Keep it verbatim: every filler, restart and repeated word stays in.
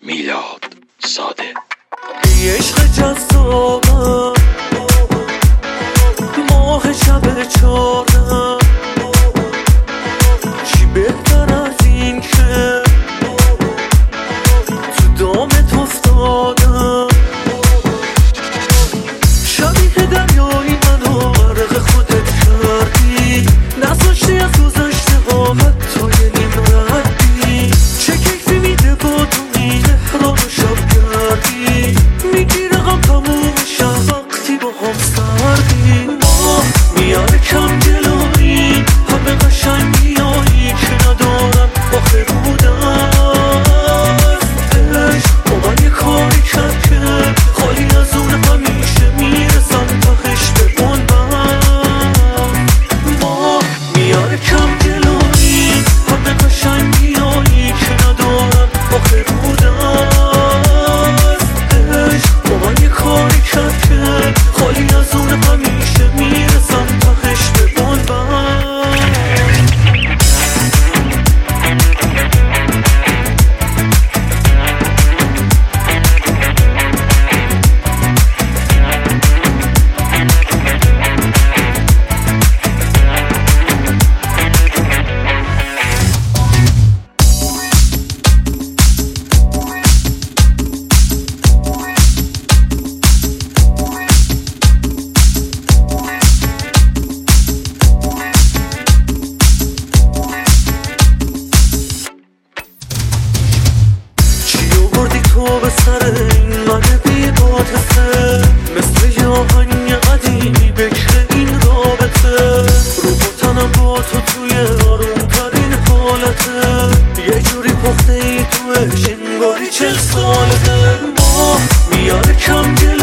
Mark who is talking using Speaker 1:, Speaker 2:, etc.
Speaker 1: میلاد زاده.
Speaker 2: ای عشق جذابم، ماه شب چارم، چی بهتر از این که تو دامت افتادم. شبیه دریایی منو غرق خودت کردی، نذاشتی از گذشته ها حتی یه نیم ردی. چه کیفی میده با تو میده راه شب کردی، میگی رقم تموم شب وقتی با هم سردی. ماه میاره کم جلوی همه قشنگ میایی که ندارم آخه بودم. عشق با من یه کاری کرد که خالی از اون همیشه میرسم تهش به بنبم. ماه میاره کم جلوی همه قشنگ میایی که ندارم آخه بودم. عشق با من یه کاری کرد که خالی از اون همیشه میرسم تهش به بنبم. تو به سر این من بی عاطفه، مثل یه آهنگ قدیمی بکر این رابطه. رو تنم با تو توی آرومترین حالته، یه جوری پخته ای توش انگاری چل سالته. ماه میاره کم